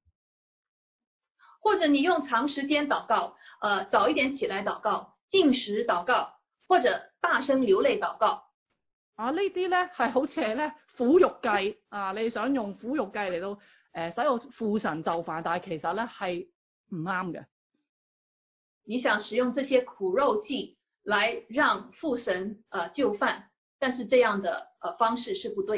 Speaker 2: 或者你用長時間禱告，早一點起來禱告，禁食禱告，或者大聲流淚禱告。
Speaker 1: 呢啲咧係好似係咧苦肉計你想用苦肉計嚟到使到父神就範，但係其實咧係唔啱嘅。
Speaker 2: 你想使用這些苦肉計來讓父神就範，但是這樣的方式是不對的。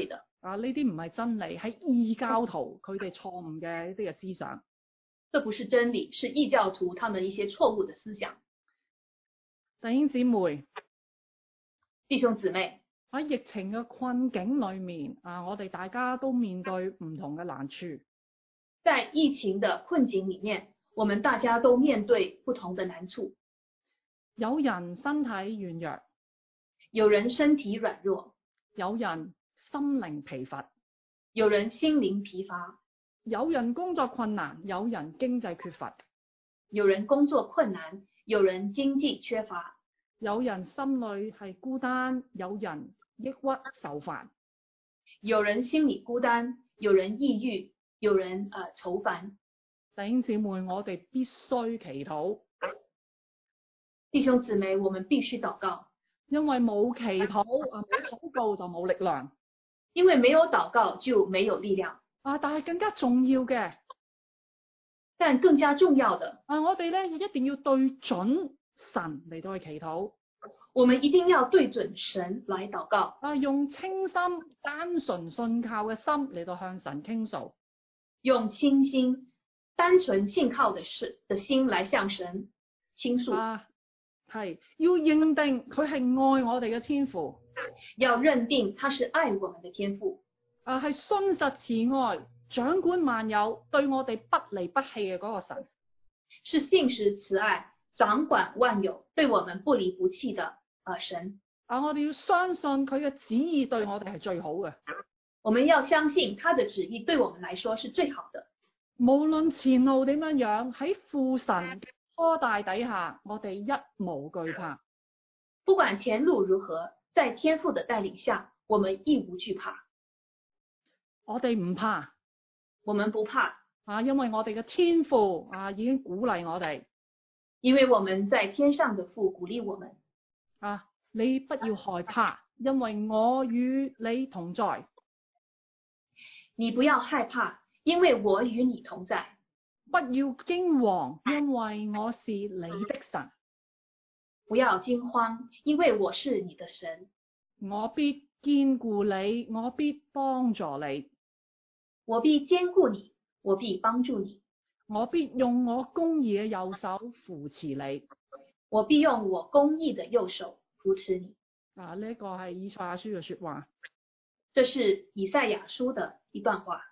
Speaker 1: 啊，呢啲唔係真理，係異教徒佢哋錯誤嘅一啲嘅思想。
Speaker 2: 這不是真理，是異教徒他們一些錯誤的思想。
Speaker 1: 弟兄姊妹，
Speaker 2: 弟兄姊妹，
Speaker 1: 喺疫情嘅困境裏面啊，我哋大家都面對唔同嘅難處。
Speaker 2: 在疫情的困境裡面，我們大家都面對不同的難處。
Speaker 1: 有人身體軟弱，
Speaker 2: 有人身體軟弱，
Speaker 1: 有人心靈疲乏，
Speaker 2: 有人心靈疲乏，
Speaker 1: 有人工作困難，有人經濟缺乏，
Speaker 2: 有人工作困難，有人經濟缺乏，
Speaker 1: 有人心裏係孤單，有人抑鬱愁煩，
Speaker 2: 有人心裡孤單，有人抑鬱，有人愁煩。
Speaker 1: 弟兄姊妹，我哋必須祈禱。
Speaker 2: 弟兄姊妹，我們必須禱告，
Speaker 1: 因為冇祈禱啊，冇禱告就冇力量。
Speaker 2: 因為沒有禱告就沒有力量。
Speaker 1: 啊，但係更加重要嘅，
Speaker 2: 但更加重要的
Speaker 1: 啊，我哋咧一定要對準神嚟到去祈禱。
Speaker 2: 我們一定要對準神來禱告。
Speaker 1: 啊，用清心單純信靠嘅心嚟到向神傾訴。
Speaker 2: 用清心單純信靠的心來向神傾訴。
Speaker 1: 啊，係要認定佢係愛我哋嘅天父。
Speaker 2: 要認定他是愛我們的天父。
Speaker 1: 啊，係信實慈愛，掌管萬有，對我哋不離不棄嘅嗰個神。
Speaker 2: 是信實慈愛，掌管萬有，對我們不離不棄的神。
Speaker 1: 啊，我哋要相信佢嘅旨意對我哋係最好嘅。
Speaker 2: 我們要相信他的旨意對我們來說是最好的。
Speaker 1: 無論前路點樣樣，喺父神嘅拖帶底下，我哋一無懼怕。
Speaker 2: 不管前路如何，在天父的帶領下，我們一無懼怕。
Speaker 1: 我哋唔怕，
Speaker 2: 我們不怕
Speaker 1: 啊，因為我哋嘅天父啊已經鼓勵我哋。
Speaker 2: 因為我們在天上的父鼓勵我們。
Speaker 1: 啊，你不要害怕，因為我與你同在。
Speaker 2: 你不要害怕，因為我與你同在。
Speaker 1: 不要驚惶，因為我是你的神。
Speaker 2: 不要驚慌，因為我是你的神。
Speaker 1: 我必堅固你，我必幫助你。
Speaker 2: 我必堅固你，我必幫助你。
Speaker 1: 我必用我公義嘅右手扶持你。
Speaker 2: 我必用我公義的右手扶持你。
Speaker 1: 啊，呢個係以賽亞書嘅說話。
Speaker 2: 這是以賽亞書的一段話。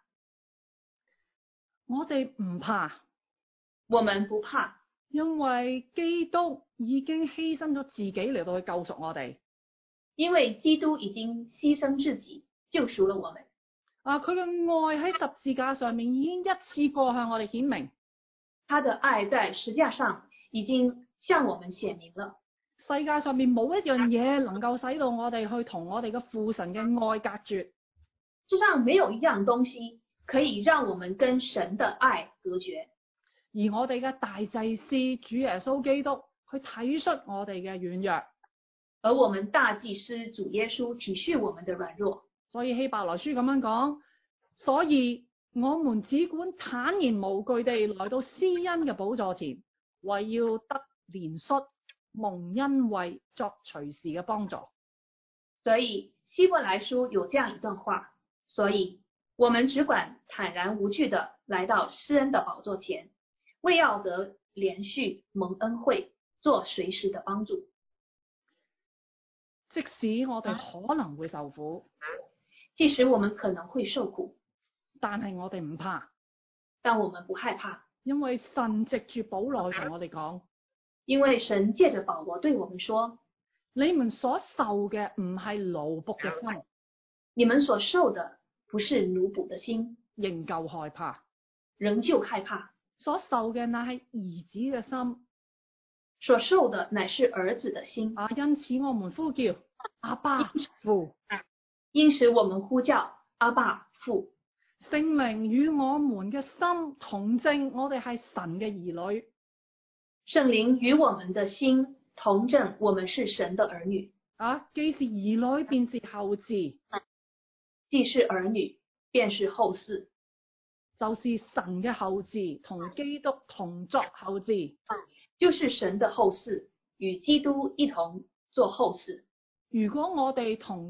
Speaker 1: 我哋唔怕，
Speaker 2: 我們不怕，
Speaker 1: 因為基督已經犧牲咗自己嚟到去救贖我哋。
Speaker 2: 因為基督已經犧牲自己救贖了我們。
Speaker 1: 啊，佢嘅愛喺十字架上面已經一次過向我哋顯明。
Speaker 2: 他的愛在十字架上已經向我們顯明了。
Speaker 1: 世界上面冇一樣嘢能夠使到我哋去同我哋嘅父神嘅愛隔絕。
Speaker 2: 世上沒有一樣東西可以讓我們跟神的愛隔絕。
Speaker 1: 而我哋嘅大祭司主耶穌基督，佢體恤我哋嘅軟弱。
Speaker 2: 而我們大祭司主耶穌體恤我們的軟弱。
Speaker 1: 所以希伯來書咁樣講，所以我們只管坦然無懼地來到施恩嘅寶座前，為要得憐恤，蒙恩惠，作隨時嘅幫助。
Speaker 2: 所以希伯來書有這樣一段話，所以我們只管坦然無懼地來到施恩的寶座前，為要得憐恤，蒙恩惠，做隨時的幫助。
Speaker 1: 即使我哋可能會受苦，
Speaker 2: 即使我們可能會受苦，
Speaker 1: 但係我哋唔怕，
Speaker 2: 但我們不害怕，
Speaker 1: 因為神藉住保羅同我哋講，
Speaker 2: 因為神借着保羅對我們說，
Speaker 1: 你們所受嘅唔係奴僕嘅心，
Speaker 2: 你們所受的不是奴僕的心，
Speaker 1: 仍舊害怕，
Speaker 2: 仍舊害怕，
Speaker 1: 所受嘅乃係兒子嘅心，
Speaker 2: 所受的乃是兒子的心。
Speaker 1: 啊，因此我們呼叫阿爸父。
Speaker 2: 因此我們呼叫阿爸父。
Speaker 1: 聖靈與我們嘅心同證，我哋係神嘅兒女。
Speaker 2: 聖靈與我們的心同證，我們是神的兒女。
Speaker 1: 啊，既是兒女，便是後嗣，
Speaker 2: 既是兒女，便是後嗣，
Speaker 1: 就是神嘅後嗣，同基督同作後嗣，
Speaker 2: 就是神的後嗣，與基督一同做後嗣。
Speaker 1: 如果我哋同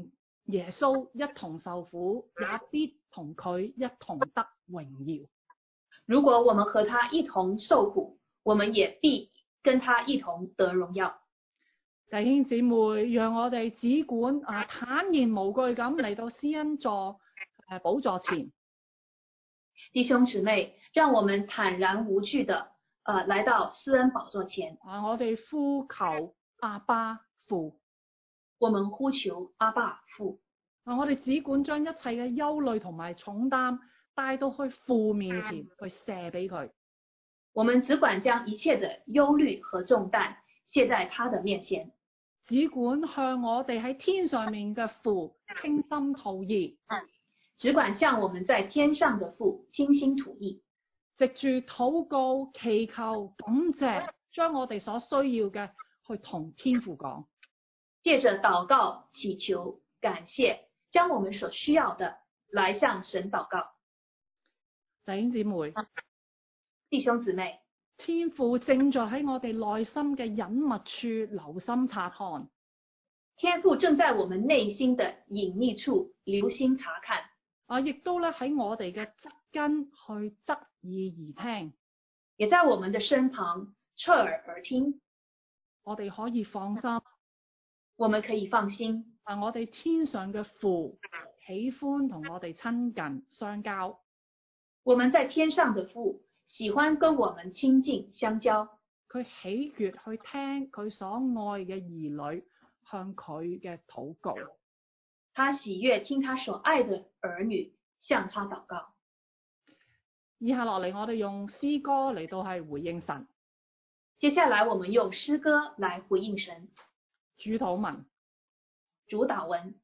Speaker 1: 耶穌一同受苦，也必同佢一同得榮耀。
Speaker 2: 如果我們和他一同受苦，我們也必跟他一同得榮耀。
Speaker 1: 弟兄姊妹，讓我哋只管坦然無懼咁嚟到施恩座寶座前。
Speaker 2: 弟兄姊妹，讓我們坦然無懼的來到施恩寶座前。
Speaker 1: 我哋呼求阿爸父。
Speaker 2: 我們呼求阿爸父。
Speaker 1: 我哋只管將一切嘅憂慮同埋重擔帶到去父面前去卸俾佢。
Speaker 2: 我們只管將一切的憂慮和重擔卸在他的面前。
Speaker 1: 只管向我哋喺天上面嘅父傾心吐意。
Speaker 2: 只管向我們在天上的父傾心吐意。
Speaker 1: 藉住禱告、祈求、感謝，將我哋所需要嘅去同天父講。
Speaker 2: 借着禱告、祈求、感謝，將我們所需要的來向神禱告。
Speaker 1: 弟兄姊妹，
Speaker 2: 弟兄姊妹，
Speaker 1: 天父正在喺我哋內心嘅隱密處留心察看。
Speaker 2: 天父正在我們內心的隱秘處留心察看。
Speaker 1: 亦都咧喺我哋嘅側根去側耳而聽，
Speaker 2: 也在我們的身旁側耳而聽。
Speaker 1: 我哋可以放心，
Speaker 2: 我們可以放心。
Speaker 1: 我哋天上嘅父喜歡同我哋親近相交。
Speaker 2: 我們在天上的父喜歡跟我們親近相交。
Speaker 1: 佢喜悅去聽佢所愛嘅兒女向佢嘅禱告。
Speaker 2: 他喜悅聽他所愛的兒女向他禱告。
Speaker 1: 以下落嚟，我哋用詩歌嚟到係回應神。
Speaker 2: 接下來，我們用詩歌來回應神。
Speaker 1: 主禱文。
Speaker 2: 主禱文。